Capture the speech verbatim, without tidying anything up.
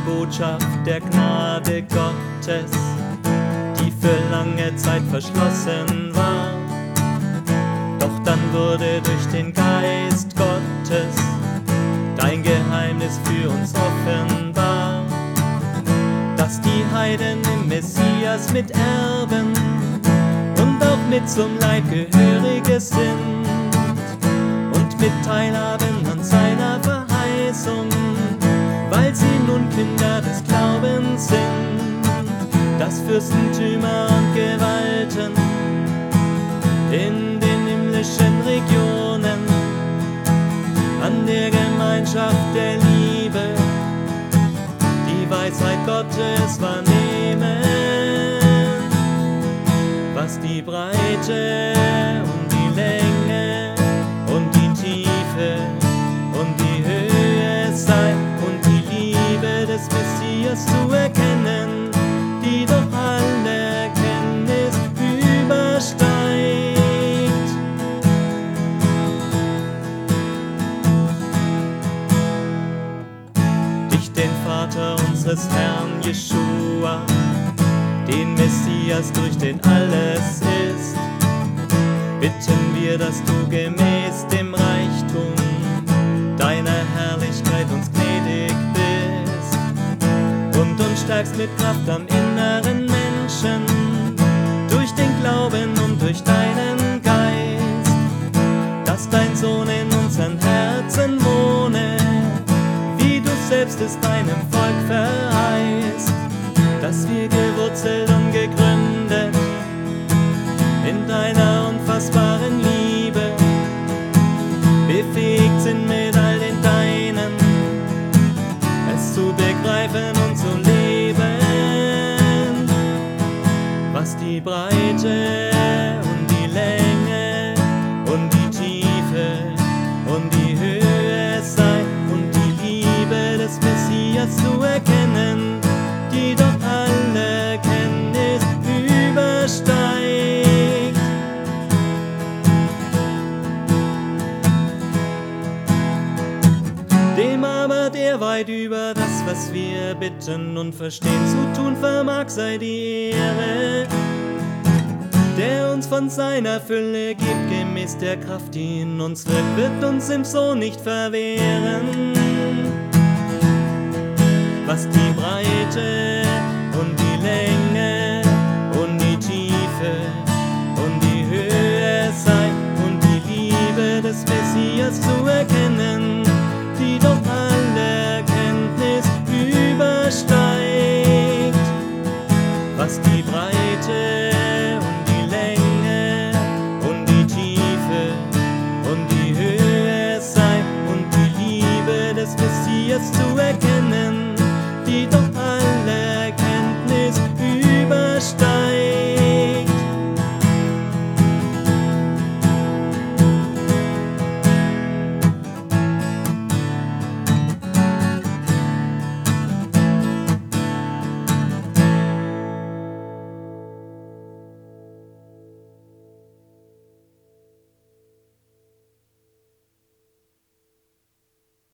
Botschaft der Gnade Gottes, die für lange Zeit verschlossen war. Doch dann wurde durch den Geist Gottes dein Geheimnis für uns offenbar, dass die Heiden im Messias miterben und auch mit zum Leib Gehörige sind und mit Teilhaben an seiner Verheißung, weil sie nun Kinder des Glaubens sind, dass Fürstentümer und Gewalten in den himmlischen Regionen an der Gemeinschaft der Liebe die Weisheit Gottes wahrnehmen, was die Breite und die Länge und die Tiefe und die Höhe sei und die Liebe des Messias zu erkennen, die doch alle Erkenntnis übersteigt. Dich, den Vater unseres Herrn Jeschua, den Messias, durch den alles ist, bitten wir, dass du gemäß dem Reichtum deiner Herrlichkeit uns gnädig bist und uns stärkst mit Kraft am inneren Menschen, durch den Glauben und durch deinen Geist, dass dein Sohn in unseren Herzen wohne, wie du selbst es deinem Volk verheißt, dass wir gewurzelt und gegründet in deiner unfassbaren Liebe befähigt sind mit all den Deinen, es zu begreifen und zu leben, was die Breite und die Länge und die Tiefe und die Höhe sei und die Liebe des Messias zu erkennen, die doch alle Erkenntnis übersteigt. Dem aber, der weit über das, was wir bitten und verstehen, zu tun vermag, sei die Ehre, der uns von seiner Fülle gibt, gemäß der Kraft, die in uns wirkt, wird uns im Sohn nicht verwehren, was die Breite und die Länge